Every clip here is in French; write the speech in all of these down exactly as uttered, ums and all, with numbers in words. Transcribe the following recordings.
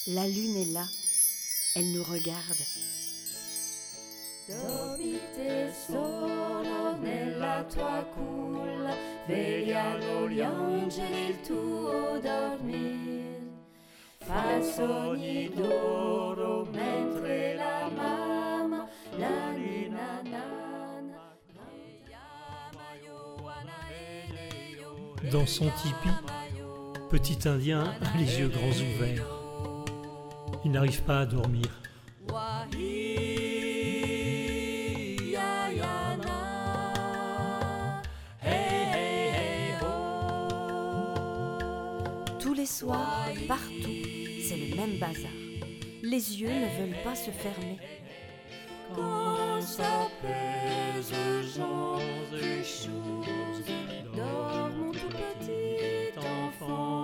La lune est là, elle nous regarde. Dormite solo nella tua culla, vegliano gli angeli il tuo dormir. Fa sogni d'oro mentre la mamma, la nina nana, Dans son tipi, petit Indien a les yeux grands ouverts. Il n'arrive pas à dormir. Tous les soirs, partout, c'est le même bazar. Les yeux ne veulent pas se fermer. Quand s'apaise gens et choses, dors mon tout petit enfant.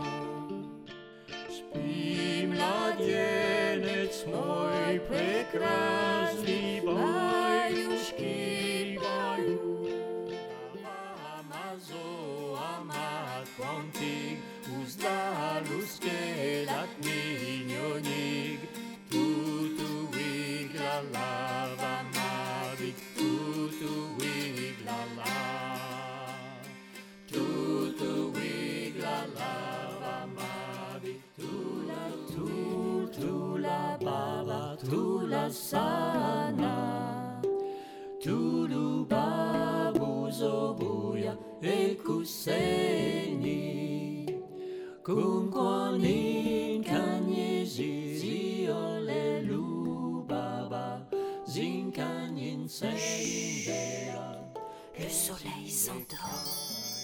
Spí mladенец мой прекрасный, баюшки баю. Amazo amat quantig, uzdalus kelat minionig, tutu wig la lava madik, tutu wig la la, tutu wig la lava madik, tu la tu tu la baba, tu la sana, tu lu babu zobuya e kuseni, kun kwanin kanyezi ziole lu baba, zin kanyin sendea. Le soleil s'endort.